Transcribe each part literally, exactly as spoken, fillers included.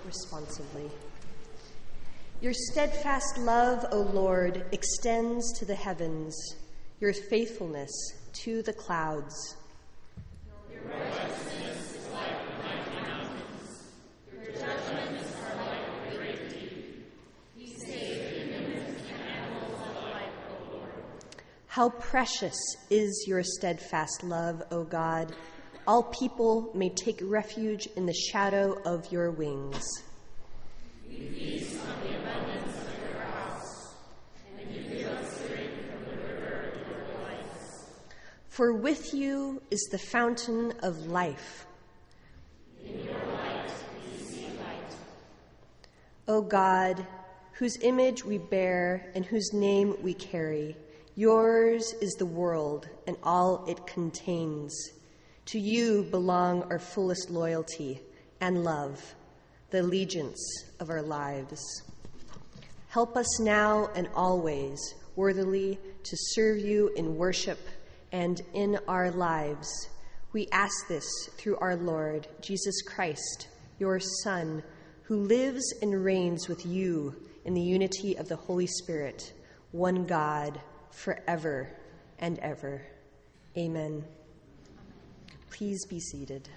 responsively. Your steadfast love, O Lord, extends to the heavens, your faithfulness to the clouds. Your righteousness is like the mighty mountains. Your judgments are like the great deep. You save humans and animals alike, O Lord. How precious is your steadfast love, O God. All people may take refuge in the shadow of your wings. We feast on the abundance of your house, and you give us drink from the river of your delights. For with you is the fountain of life. In your light we see light. O God, whose image we bear and whose name we carry, yours is the world and all it contains. To you belong our fullest loyalty and love, the allegiance of our lives. Help us now and always worthily to serve you in worship and in our lives. We ask this through our Lord, Jesus Christ, your Son, who lives and reigns with you in the unity of the Holy Spirit, one God, forever and ever. Amen. Please be seated.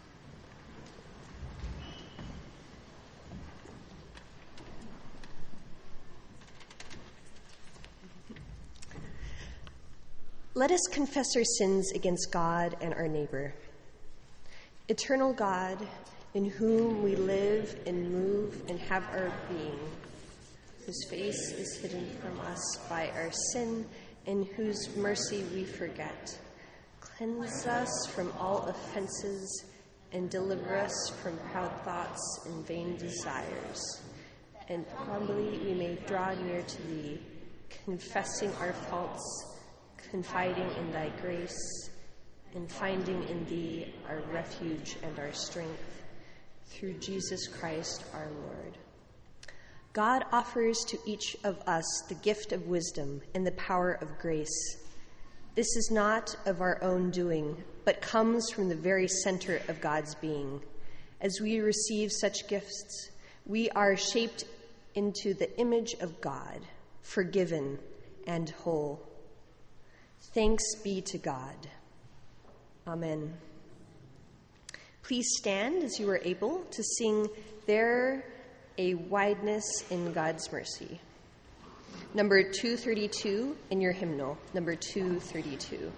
Let us confess our sins against God and our neighbor. Eternal God, in whom we live and move and have our being, whose face is hidden from us by our sin and whose mercy we forget, cleanse us from all offenses and deliver us from proud thoughts and vain desires. And humbly we may draw near to thee, confessing our faults, confiding in thy grace, and finding in thee our refuge and our strength, through Jesus Christ our Lord. God offers to each of us the gift of wisdom and the power of grace. This is not of our own doing, but comes from the very center of God's being. As we receive such gifts, we are shaped into the image of God, forgiven and whole. Thanks be to God. Amen. Please stand as you are able to sing There a Wideness in God's Mercy. Number two thirty-two in your hymnal, number two thirty-two.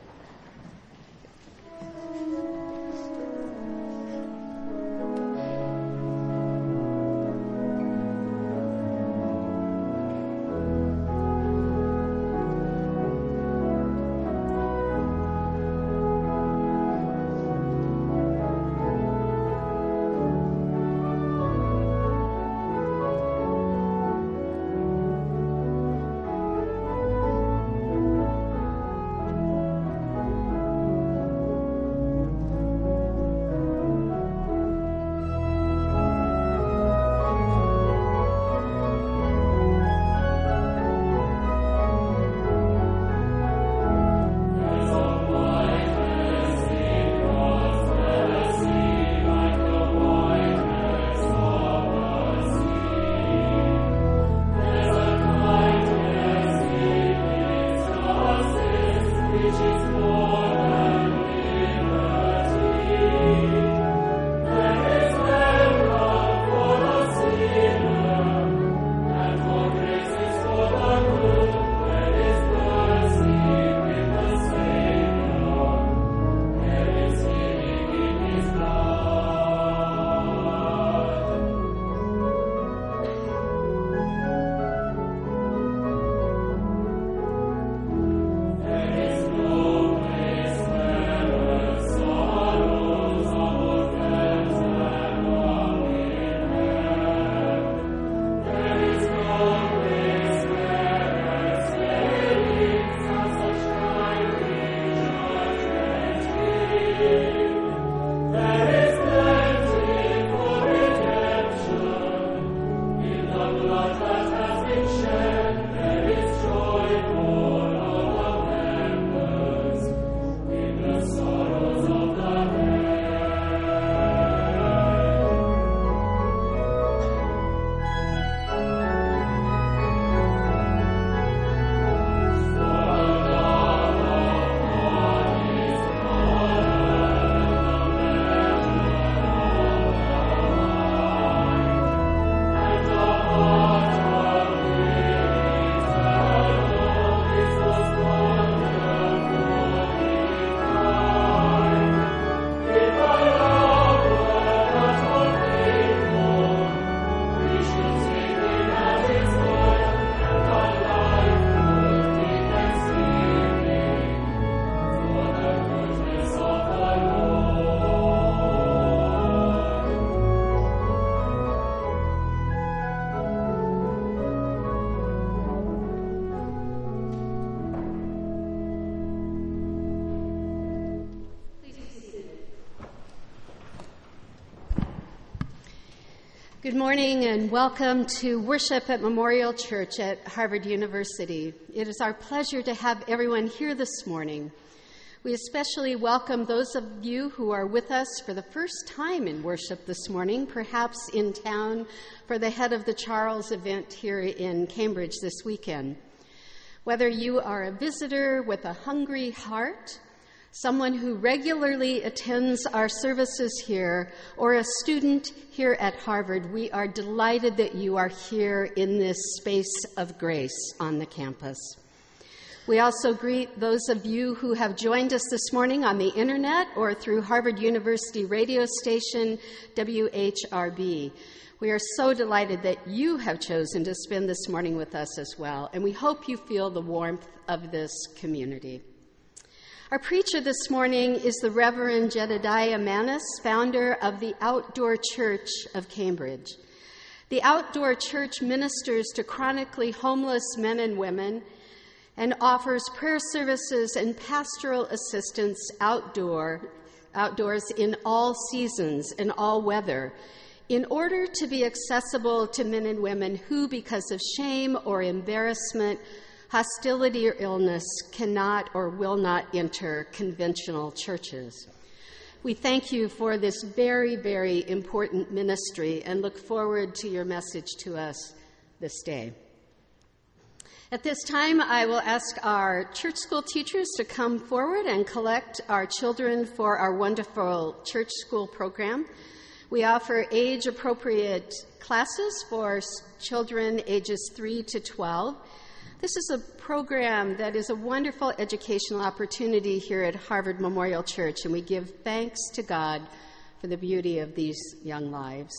Good morning and welcome to worship at Memorial Church at Harvard University. It is our pleasure to have everyone here this morning. We especially welcome those of you who are with us for the first time in worship this morning, perhaps in town for the Head of the Charles event here in Cambridge this weekend. Whether you are a visitor with a hungry heart, someone who regularly attends our services here, or a student here at Harvard, we are delighted that you are here in this space of grace on the campus. We also greet those of you who have joined us this morning on the internet or through Harvard University radio station W H R B. We are so delighted that you have chosen to spend this morning with us as well, and we hope you feel the warmth of this community. Our preacher this morning is the Reverend Jedediah Manis, founder of the Outdoor Church of Cambridge. The Outdoor Church ministers to chronically homeless men and women and offers prayer services and pastoral assistance outdoor, outdoors in all seasons and all weather, in order to be accessible to men and women who, because of shame or embarrassment, hostility or illness, cannot or will not enter conventional churches. We thank you for this very, very important ministry and look forward to your message to us this day. At this time, I will ask our church school teachers to come forward and collect our children for our wonderful church school program. We offer age-appropriate classes for children ages three to twelve. This is a program that is a wonderful educational opportunity here at Harvard Memorial Church, and we give thanks to God for the beauty of these young lives.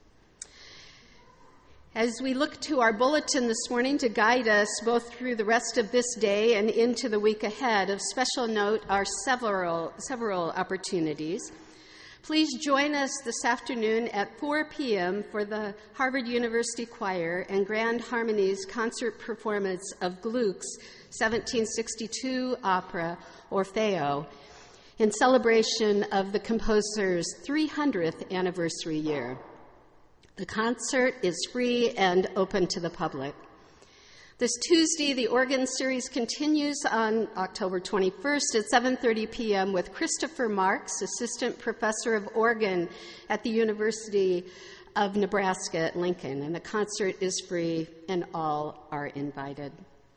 As we look to our bulletin this morning to guide us both through the rest of this day and into the week ahead, of special note are several, several opportunities. Please join us this afternoon at four p.m. for the Harvard University Choir and Grand Harmony's concert performance of Gluck's seventeen sixty-two opera, Orfeo, in celebration of the composer's three hundredth anniversary year. The concert is free and open to the public. This Tuesday, the organ series continues on October twenty-first at seven thirty p.m. with Christopher Marks, Assistant Professor of Organ at the University of Nebraska at Lincoln. And the concert is free and all are invited.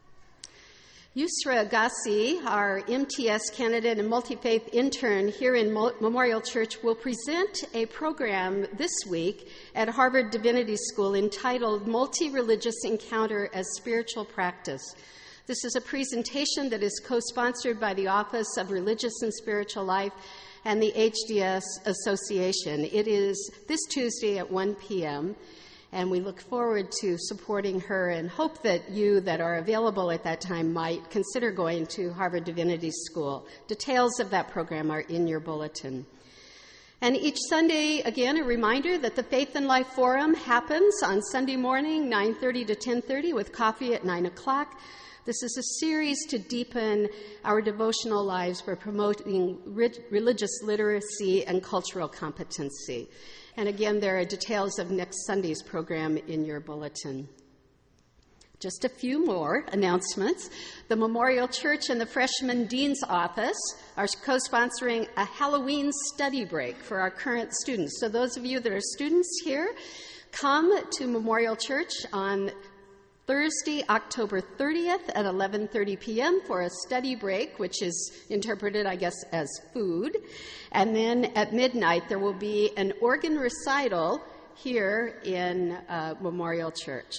Yusra Agassi, our M T S candidate and multi-faith intern here in Memorial Church, will present a program this week at Harvard Divinity School entitled Multi-Religious Encounter as Spiritual Practice. This is a presentation that is co-sponsored by the Office of Religious and Spiritual Life and the H D S Association. It is this Tuesday at one p.m., and we look forward to supporting her and hope that you that are available at that time might consider going to Harvard Divinity School. Details of that program are in your bulletin. And each Sunday, again, a reminder that the Faith and Life Forum happens on Sunday morning, nine thirty to ten thirty, with coffee at nine o'clock. This is a series to deepen our devotional lives by promoting re- religious literacy and cultural competency. And again, there are details of next Sunday's program in your bulletin. Just a few more announcements. The Memorial Church and the Freshman Dean's Office are co-sponsoring a Halloween study break for our current students. So those of you that are students here, come to Memorial Church on Thursday, October thirtieth at eleven thirty p.m. for a study break, which is interpreted, I guess, as food. And then at midnight, there will be an organ recital here in uh, Memorial Church.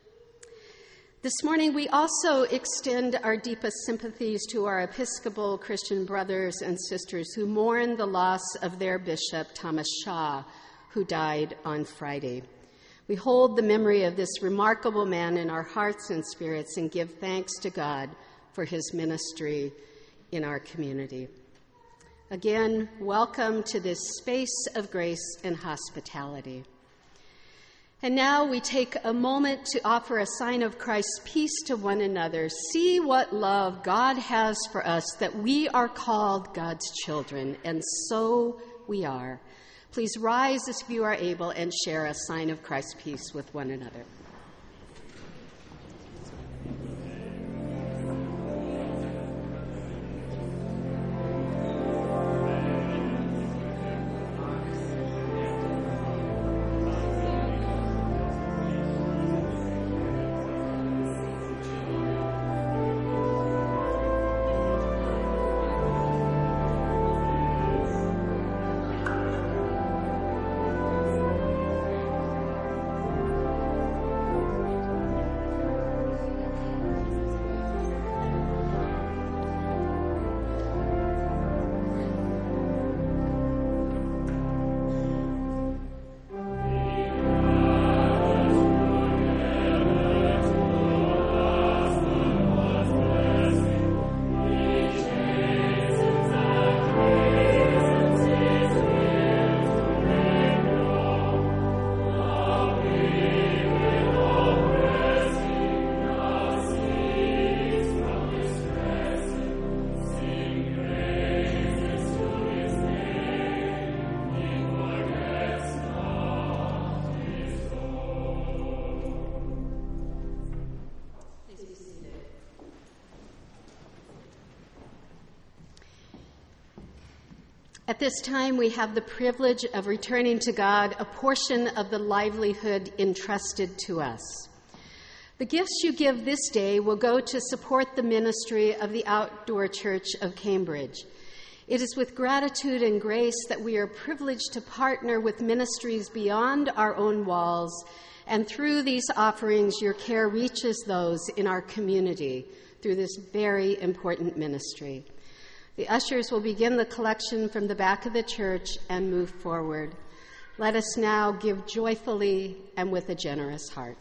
This morning, we also extend our deepest sympathies to our Episcopal Christian brothers and sisters who mourn the loss of their bishop, Thomas Shaw, who died on Friday. We hold the memory of this remarkable man in our hearts and spirits and give thanks to God for his ministry in our community. Again, welcome to this space of grace and hospitality. And now we take a moment to offer a sign of Christ's peace to one another. See what love God has for us, that we are called God's children, and so we are. Please rise if you are able and share a sign of Christ's peace with one another. At this time, we have the privilege of returning to God a portion of the livelihood entrusted to us. The gifts you give this day will go to support the ministry of the Outdoor Church of Cambridge. It is with gratitude and grace that we are privileged to partner with ministries beyond our own walls, and through these offerings, your care reaches those in our community through this very important ministry. The ushers will begin the collection from the back of the church and move forward. Let us now give joyfully and with a generous heart.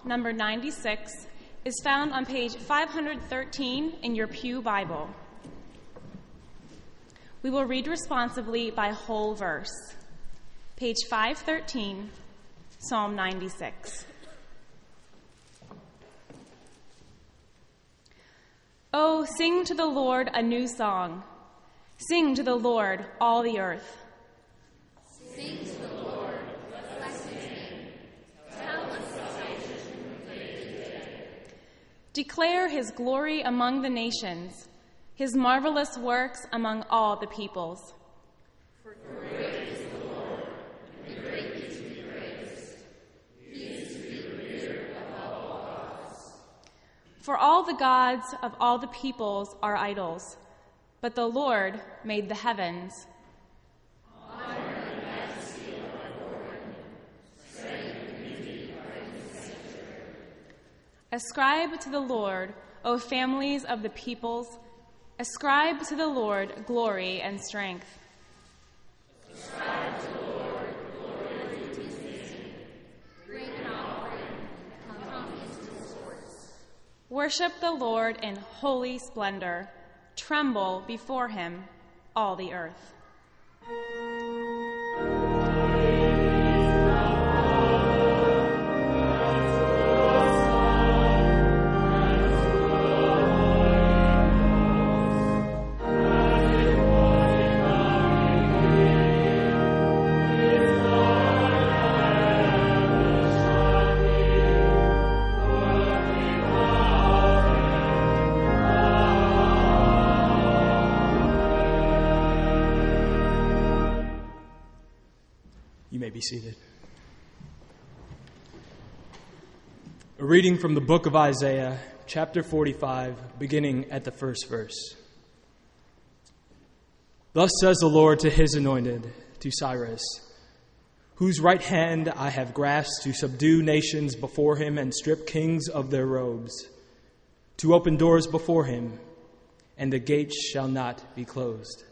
number ninety-six, is found on page five hundred thirteen in your pew Bible. We will read responsively by whole verse. Page five thirteen, Psalm ninety-six. Oh, sing to the Lord a new song. Sing to the Lord, all the earth. Sing to the Lord, bless his name. Tell his salvation from day to day. Declare his glory among the nations, his marvelous works among all the peoples. For great is the Lord, and greatly to be praised. He is to be revered above all gods. For all the gods of all the peoples are idols, but the Lord made the heavens. Honor and majesty are before him. Strength and beauty are in his sanctuary. Ascribe to the Lord, O families of the peoples. Ascribe to the Lord glory and strength. Ascribe to the Lord glory to his name. Bring an offering and come into his courts. Worship the Lord in holy splendor. Tremble before him, all the earth. Be seated. A reading from the book of Isaiah, chapter forty-five, beginning at the first verse. Thus says the Lord to his anointed, to Cyrus, whose right hand I have grasped to subdue nations before him and strip kings of their robes, to open doors before him, and the gates shall not be closed.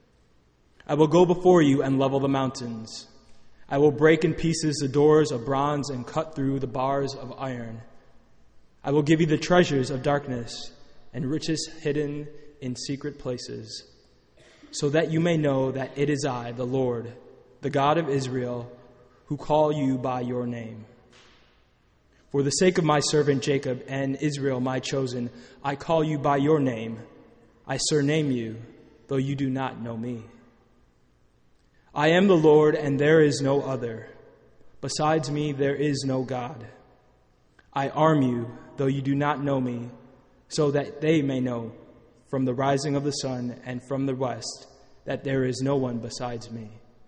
I will go before you and level the mountains. I will break in pieces the doors of bronze and cut through the bars of iron. I will give you the treasures of darkness and riches hidden in secret places, so that you may know that it is I, the Lord, the God of Israel, who call you by your name. For the sake of my servant Jacob and Israel, my chosen, I call you by your name. I surname you, though you do not know me. I am the Lord, and there is no other. Besides me, there is no God. I arm you, though you do not know me, so that they may know from the rising of the sun and from the west that there is no one besides me.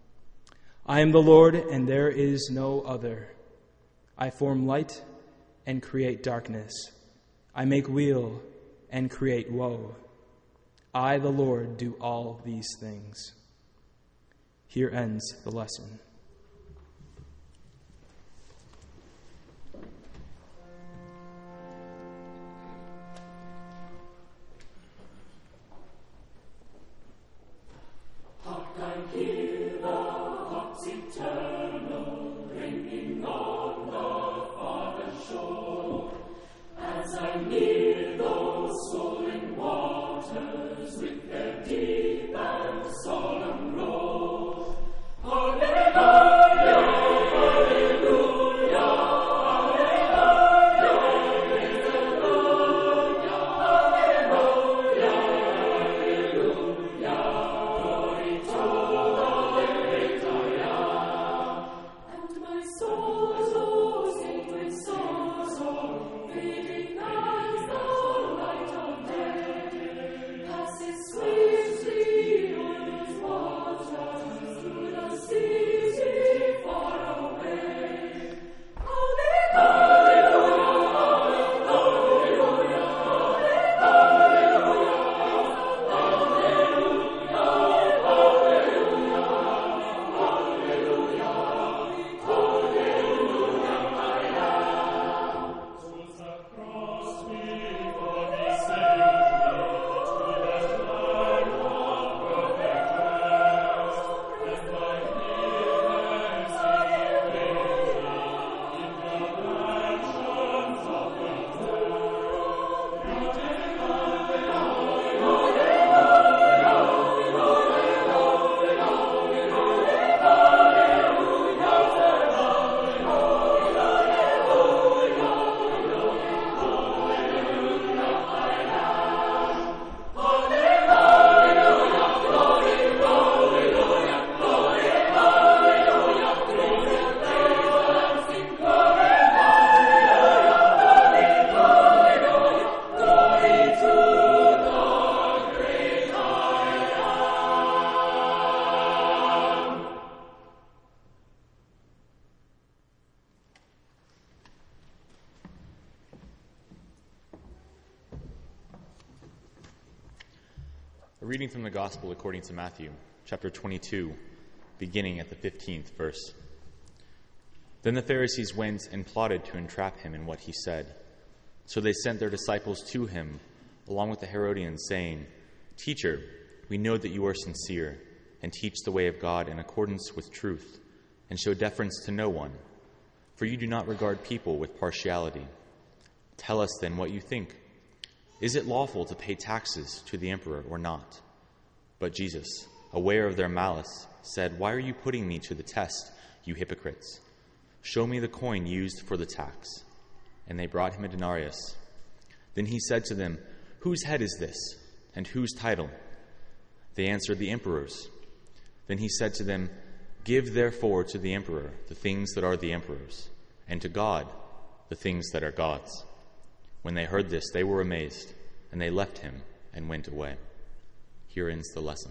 I am the Lord, and there is no other. I form light and create darkness. I make weal and create woe. I, the Lord, do all these things. Here ends the lesson. Swiftly A reading from the Gospel according to Matthew, chapter twenty-two, beginning at the fifteenth verse. Then the Pharisees went and plotted to entrap him in what he said. So they sent their disciples to him, along with the Herodians, saying, "Teacher, we know that you are sincere, and teach the way of God in accordance with truth, and show deference to no one, for you do not regard people with partiality. Tell us then what you think. Is it lawful to pay taxes to the emperor or not?" But Jesus, aware of their malice, said, "Why are you putting me to the test, you hypocrites? Show me the coin used for the tax." And they brought him a denarius. Then he said to them, "Whose head is this, and whose title?" They answered, "The emperor's." Then he said to them, "Give therefore to the emperor the things that are the emperor's, and to God the things that are God's." When they heard this, they were amazed, and they left him and went away. Here ends the lesson.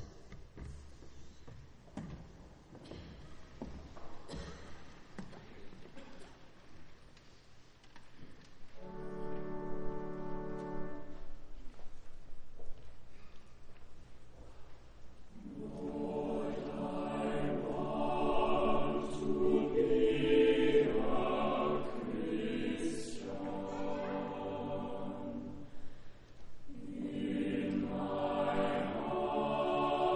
In my heart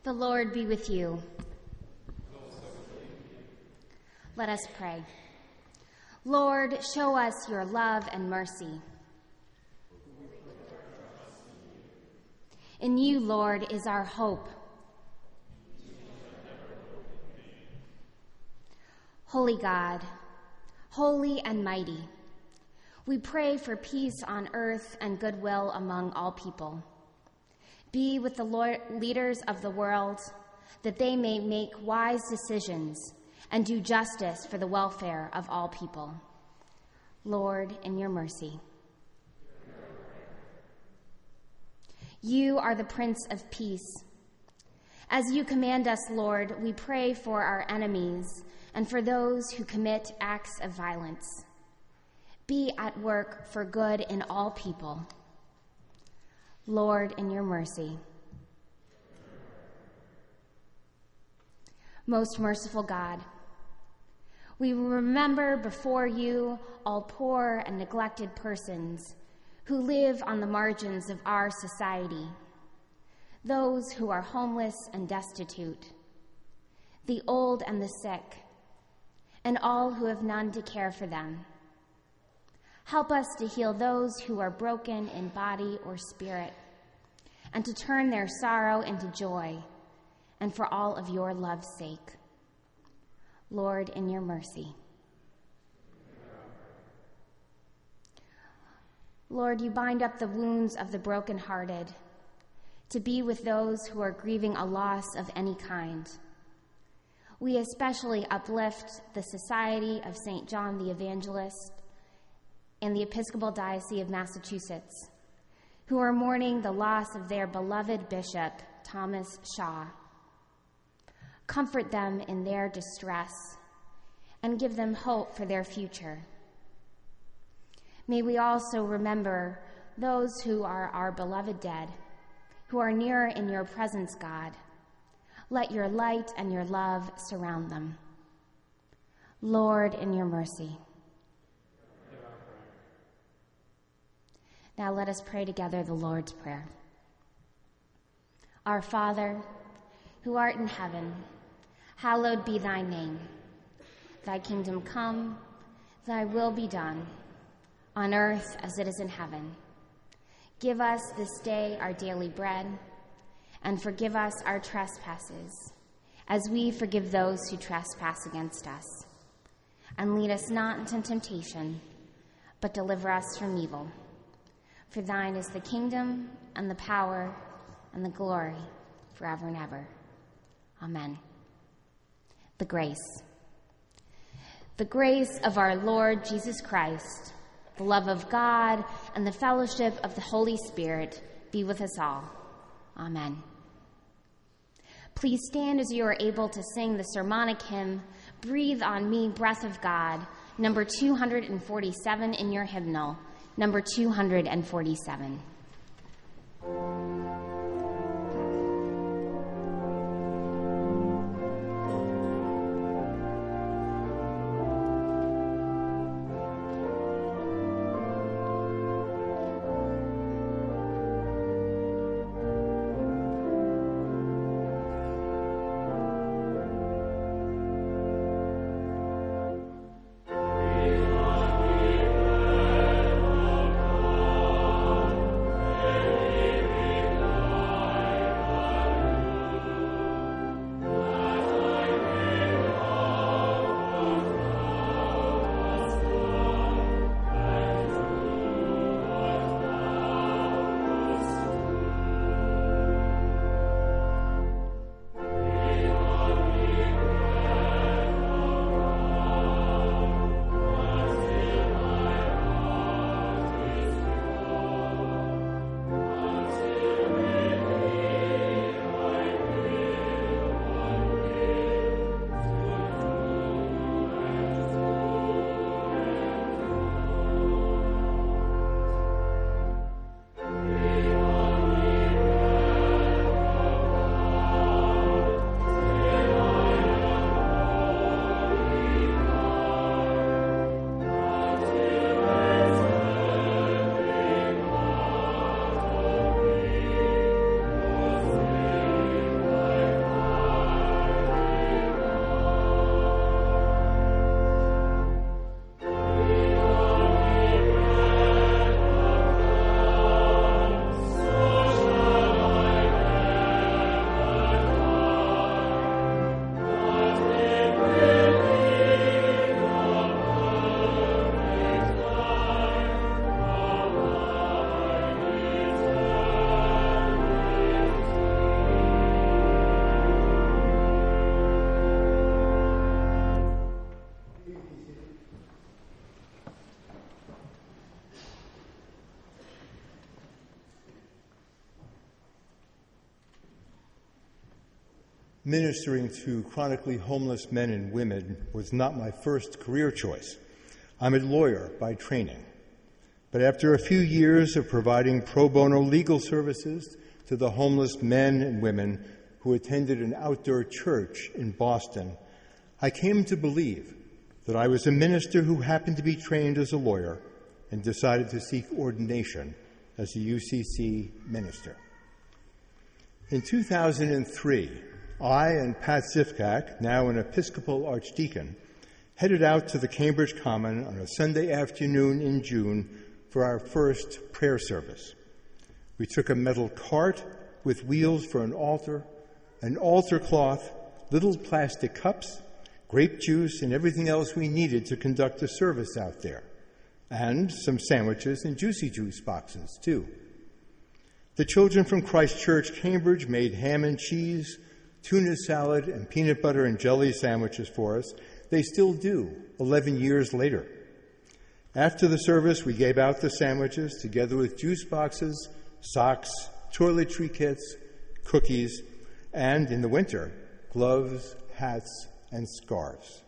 The Lord be with you. Let us pray. Lord, show us your love and mercy. In you, Lord, is our hope. Holy God, holy and mighty, we pray for peace on earth and goodwill among all people. Be with the Lord, leaders of the world, that they may make wise decisions and do justice for the welfare of all people. Lord, in your mercy. You are the Prince of Peace. As you command us, Lord, we pray for our enemies and for those who commit acts of violence. Be at work for good in all people. Lord, in your mercy. Most merciful God, we remember before you all poor and neglected persons who live on the margins of our society, those who are homeless and destitute, the old and the sick, and all who have none to care for them. Help us to heal those who are broken in body or spirit, and to turn their sorrow into joy, and for all of your love's sake. Lord, in your mercy. Lord, you bind up the wounds of the brokenhearted, to be with those who are grieving a loss of any kind. We especially uplift the Society of Saint John the Evangelist and the Episcopal Diocese of Massachusetts, who are mourning the loss of their beloved bishop, Thomas Shaw. Comfort them in their distress and give them hope for their future. May we also remember those who are our beloved dead, who are nearer in your presence, God. Let your light and your love surround them. Lord, in your mercy. Now let us pray together the Lord's Prayer. Our Father, who art in heaven, hallowed be thy name. Thy kingdom come, thy will be done, on earth as it is in heaven. Give us this day our daily bread, and forgive us our trespasses, as we forgive those who trespass against us. And lead us not into temptation, but deliver us from evil. For thine is the kingdom, and the power, and the glory, forever and ever. Amen. The grace. The grace of our Lord Jesus Christ, the love of God, and the fellowship of the Holy Spirit be with us all. Amen. Please stand as you are able to sing the sermonic hymn, Breathe on Me, Breath of God, number two forty-seven in your hymnal, number two forty-seven. Amen. Ministering to chronically homeless men and women was not my first career choice. I'm a lawyer by training. But after a few years of providing pro bono legal services to the homeless men and women who attended an outdoor church in Boston, I came to believe that I was a minister who happened to be trained as a lawyer and decided to seek ordination as a U C C minister. In two thousand three, I and Pat Zifkak, now an Episcopal archdeacon, headed out to the Cambridge Common on a Sunday afternoon in June for our first prayer service. We took a metal cart with wheels for an altar, an altar cloth, little plastic cups, grape juice, and everything else we needed to conduct a service out there, and some sandwiches and juicy juice boxes, too. The children from Christ Church, Cambridge, made ham and cheese, tuna salad, and peanut butter and jelly sandwiches for us. They still do, eleven years later. After the service, we gave out the sandwiches together with juice boxes, socks, toiletry kits, cookies, and, in the winter, gloves, hats, and scarves.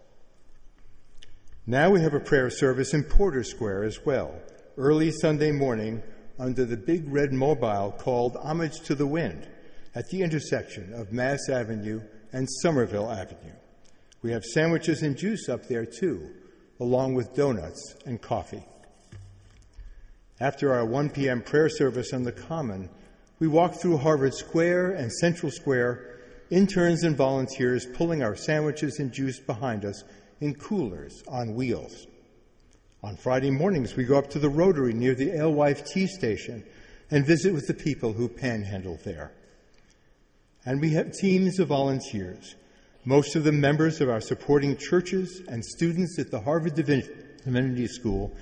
Now we have a prayer service in Porter Square as well, early Sunday morning under the big red mobile called Homage to the Wind, at the intersection of Mass Avenue and Somerville Avenue. We have sandwiches and juice up there, too, along with donuts and coffee. After our one p.m. prayer service on the Common, we walked through Harvard Square and Central Square, interns and volunteers pulling our sandwiches and juice behind us in coolers on wheels. On Friday mornings, we go up to the Rotary near the Alewife Tea Station and visit with the people who panhandle there. And we have teams of volunteers, most of them members of our supporting churches and students at the Harvard Divinity School,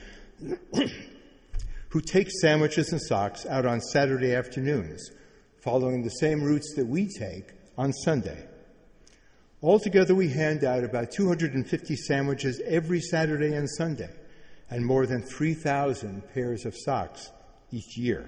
who take sandwiches and socks out on Saturday afternoons, following the same routes that we take on Sunday. Altogether, we hand out about two hundred fifty sandwiches every Saturday and Sunday, and more than three thousand pairs of socks each year.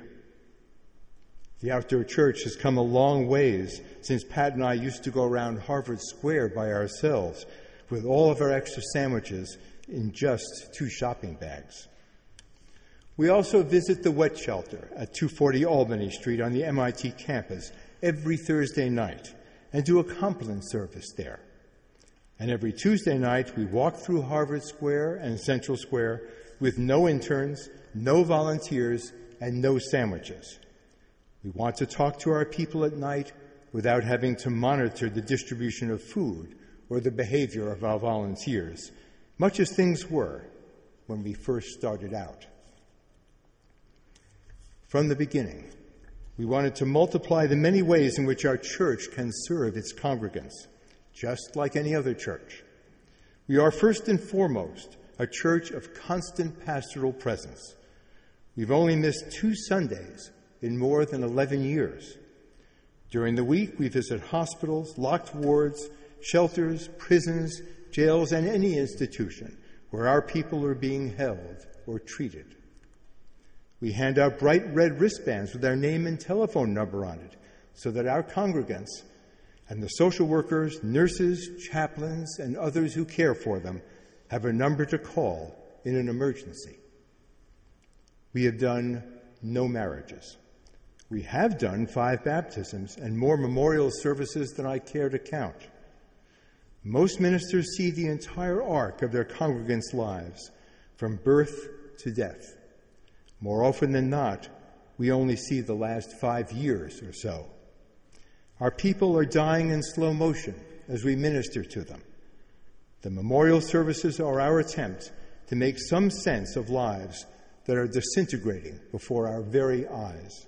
The outdoor church has come a long ways since Pat and I used to go around Harvard Square by ourselves with all of our extra sandwiches in just two shopping bags. We also visit the wet shelter at two forty Albany Street on the M I T campus every Thursday night and do a compline service there. And every Tuesday night we walk through Harvard Square and Central Square with no interns, no volunteers, and no sandwiches. We want to talk to our people at night without having to monitor the distribution of food or the behavior of our volunteers, much as things were when we first started out. From the beginning, we wanted to multiply the many ways in which our church can serve its congregants, just like any other church. We are first and foremost a church of constant pastoral presence. We've only missed two Sundays in more than eleven years. During the week, we visit hospitals, locked wards, shelters, prisons, jails, and any institution where our people are being held or treated. We hand out bright red wristbands with our name and telephone number on it so that our congregants and the social workers, nurses, chaplains, and others who care for them have a number to call in an emergency. We have done no marriages. We have done five baptisms and more memorial services than I care to count. Most ministers see the entire arc of their congregants' lives, from birth to death. More often than not, we only see the last five years or so. Our people are dying in slow motion as we minister to them. The memorial services are our attempt to make some sense of lives that are disintegrating before our very eyes.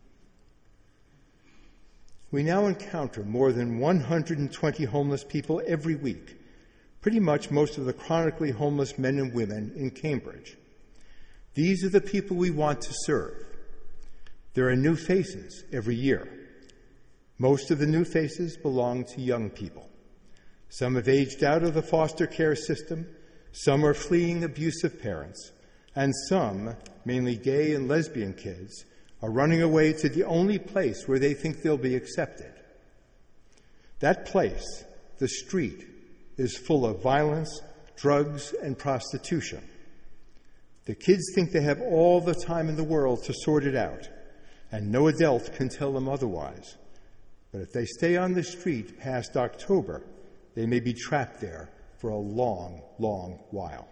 We now encounter more than one hundred twenty homeless people every week, pretty much most of the chronically homeless men and women in Cambridge. These are the people we want to serve. There are new faces every year. Most of the new faces belong to young people. Some have aged out of the foster care system, some are fleeing abusive parents, and some, mainly gay and lesbian kids, are running away to the only place where they think they'll be accepted. That place, the street, is full of violence, drugs, and prostitution. The kids think they have all the time in the world to sort it out, and no adult can tell them otherwise. But if they stay on the street past October, they may be trapped there for a long, long while.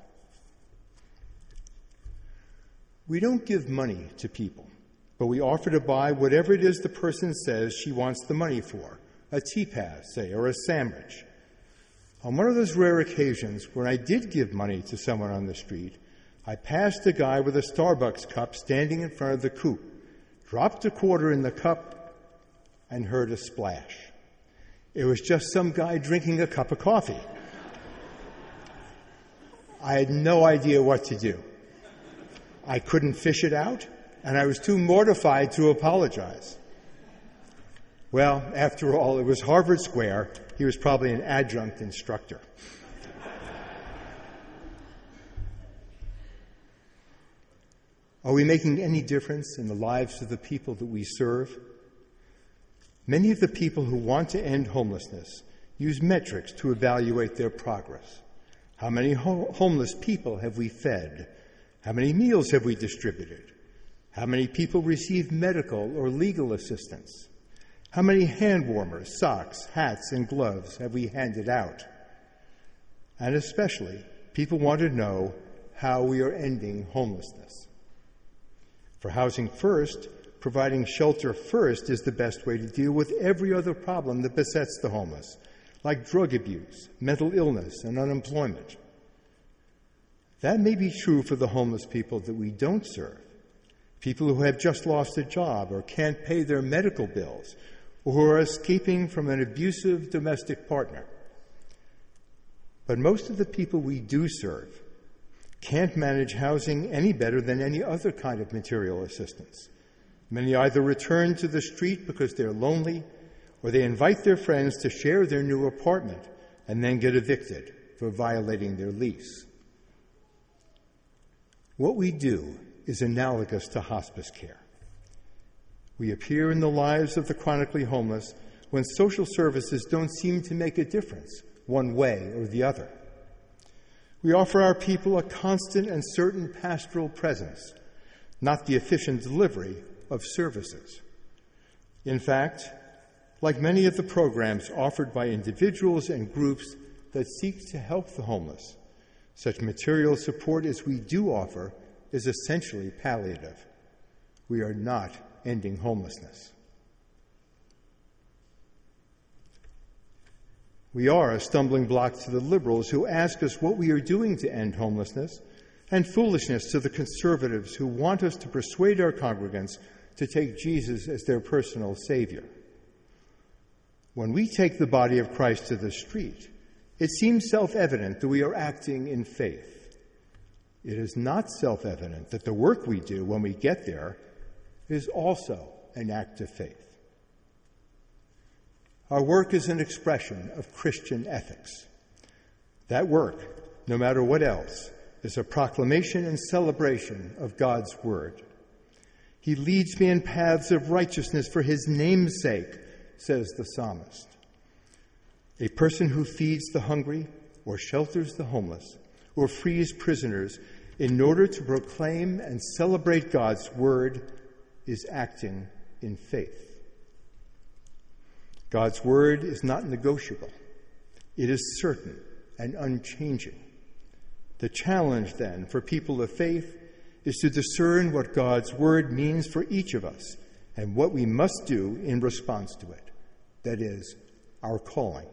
We don't give money to people, but we offer to buy whatever it is the person says she wants the money for, a tea pass, say, or a sandwich. On one of those rare occasions when I did give money to someone on the street, I passed a guy with a Starbucks cup standing in front of the coupe, dropped a quarter in the cup, and heard a splash. It was just some guy drinking a cup of coffee. I had no idea what to do. I couldn't fish it out, and I was too mortified to apologize. Well, after all, it was Harvard Square. He was probably an adjunct instructor. Are we making any difference in the lives of the people that we serve? Many of the people who want to end homelessness use metrics to evaluate their progress. How many ho- homeless people have we fed? How many meals have we distributed? How many people receive medical or legal assistance? How many hand warmers, socks, hats, and gloves have we handed out? And especially, people want to know how we are ending homelessness. For Housing First, providing shelter first is the best way to deal with every other problem that besets the homeless, like drug abuse, mental illness, and unemployment. That may be true for the homeless people that we don't serve, people who have just lost a job or can't pay their medical bills, or who are escaping from an abusive domestic partner. But most of the people we do serve can't manage housing any better than any other kind of material assistance. Many either return to the street because they're lonely, or they invite their friends to share their new apartment and then get evicted for violating their lease. What we do is analogous to hospice care. We appear in the lives of the chronically homeless when social services don't seem to make a difference one way or the other. We offer our people a constant and certain pastoral presence, not the efficient delivery of services. In fact, like many of the programs offered by individuals and groups that seek to help the homeless, such material support as we do offer is essentially palliative. We are not ending homelessness. We are a stumbling block to the liberals who ask us what we are doing to end homelessness, and foolishness to the conservatives who want us to persuade our congregants to take Jesus as their personal Savior. When we take the body of Christ to the street, it seems self-evident that we are acting in faith. It is not self-evident that the work we do when we get there is also an act of faith. Our work is an expression of Christian ethics. That work, no matter what else, is a proclamation and celebration of God's Word. He leads me in paths of righteousness for His name's sake, says the psalmist. A person who feeds the hungry or shelters the homeless or frees prisoners in order to proclaim and celebrate God's Word is acting in faith. God's Word is not negotiable. It is certain and unchanging. The challenge, then, for people of faith is to discern what God's Word means for each of us and what we must do in response to it. That is, our calling.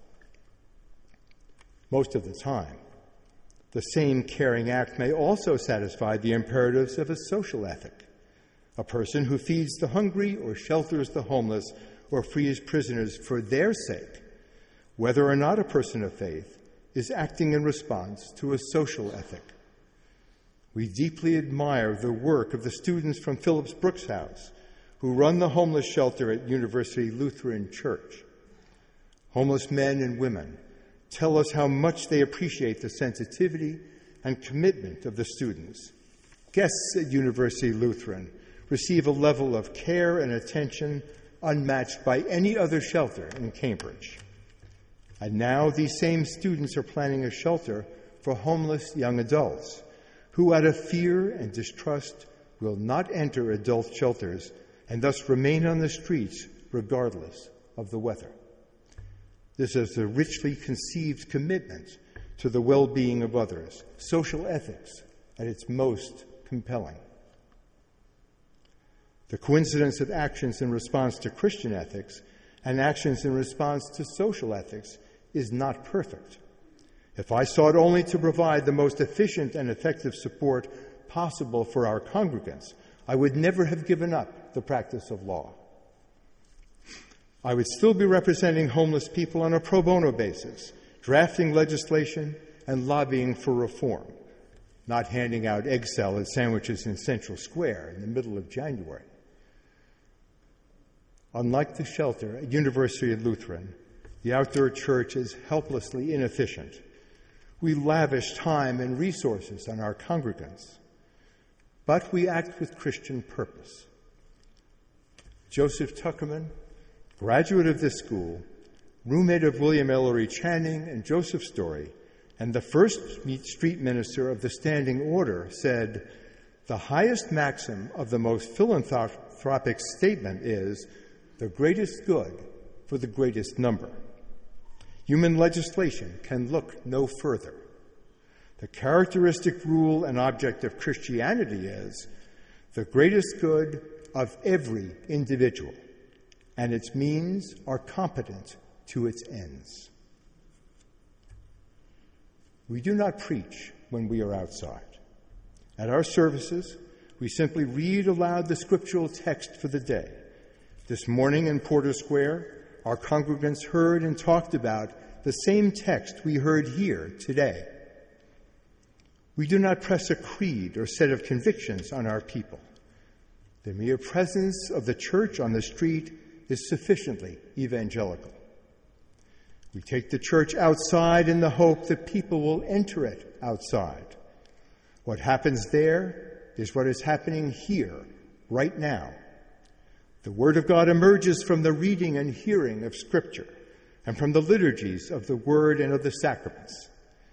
Most of the time, the same caring act may also satisfy the imperatives of a social ethic. A person who feeds the hungry or shelters the homeless or frees prisoners for their sake, whether or not a person of faith, is acting in response to a social ethic. We deeply admire the work of the students from Phillips Brooks House who run the homeless shelter at University Lutheran Church. Homeless men and women tell us how much they appreciate the sensitivity and commitment of the students. Guests at University Lutheran receive a level of care and attention unmatched by any other shelter in Cambridge. And now these same students are planning a shelter for homeless young adults who, out of fear and distrust, will not enter adult shelters and thus remain on the streets regardless of the weather. This is a richly conceived commitment to the well-being of others, social ethics at its most compelling. The coincidence of actions in response to Christian ethics and actions in response to social ethics is not perfect. If I sought only to provide the most efficient and effective support possible for our congregants, I would never have given up the practice of law. I would still be representing homeless people on a pro bono basis, drafting legislation and lobbying for reform, not handing out egg salad sandwiches in Central Square in the middle of January. Unlike the shelter at University Lutheran, the outdoor church is helplessly inefficient. We lavish time and resources on our congregants, but we act with Christian purpose. Joseph Tuckerman, graduate of this school, roommate of William Ellery Channing and Joseph Story, and the first street minister of the Standing Order, said, "The highest maxim of the most philanthropic statement is the greatest good for the greatest number." Human legislation can look no further. The characteristic rule and object of Christianity is the greatest good of every individual, and its means are competent to its ends. We do not preach when we are outside. At our services, we simply read aloud the scriptural text for the day. This morning in Porter Square, our congregants heard and talked about the same text we heard here today. We do not press a creed or set of convictions on our people. The mere presence of the church on the street is sufficiently evangelical. We take the church outside in the hope that people will enter it outside. What happens there is what is happening here, right now. The Word of God emerges from the reading and hearing of Scripture and from the liturgies of the Word and of the sacraments.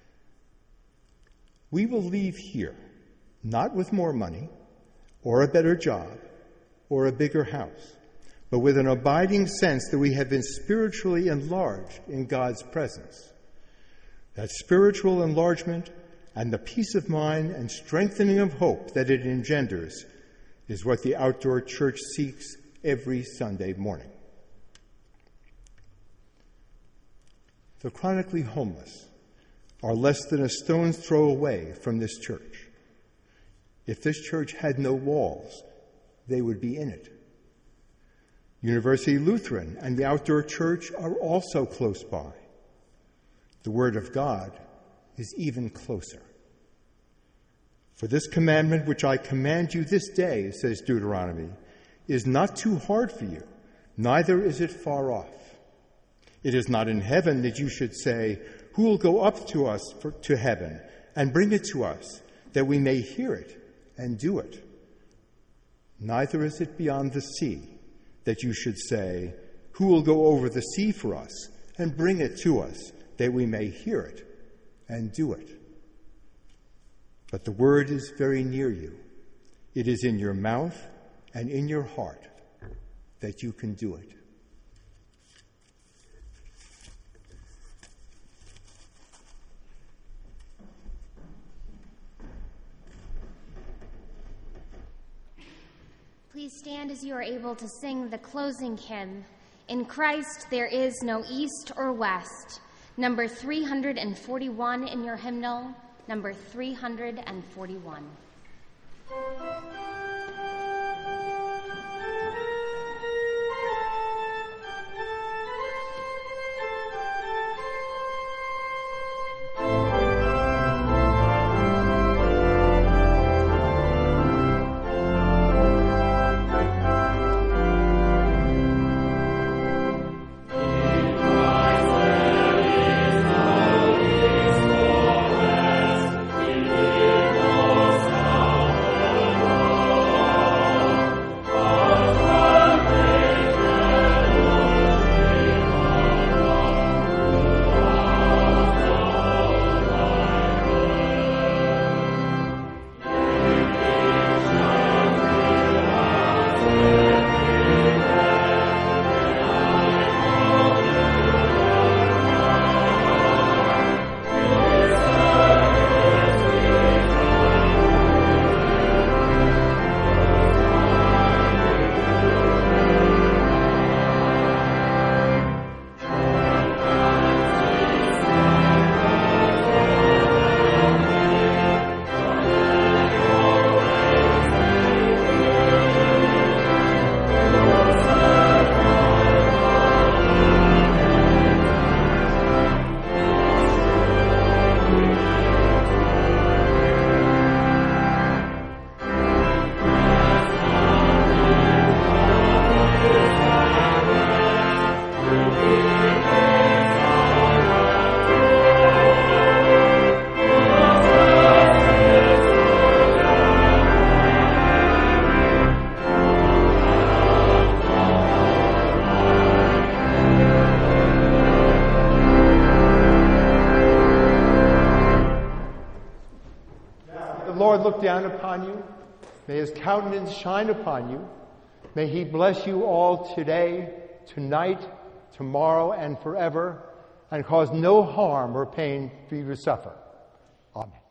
We will leave here, not with more money, or a better job, or a bigger house, but with an abiding sense that we have been spiritually enlarged in God's presence. That spiritual enlargement and the peace of mind and strengthening of hope that it engenders is what the outdoor church seeks every Sunday morning. The chronically homeless are less than a stone's throw away from this church. If this church had no walls, they would be in it. University Lutheran and the outdoor church are also close by. The Word of God is even closer. For this commandment which I command you this day, says Deuteronomy, is not too hard for you, neither is it far off. It is not in heaven that you should say, who will go up to us for, to heaven and bring it to us, that we may hear it and do it. Neither is it beyond the sea that you should say, who will go over the sea for us and bring it to us, that we may hear it and do it. But the word is very near you. It is in your mouth and in your heart, that you can do it. Please stand as you are able to sing the closing hymn, In Christ There Is No East or West, number three hundred forty-one in your hymnal, number three hundred forty-one. Lord. Lord look down upon you. May his countenance shine upon you. May he bless you all today, tonight, tomorrow, and forever, and cause no harm or pain for you to suffer. Amen.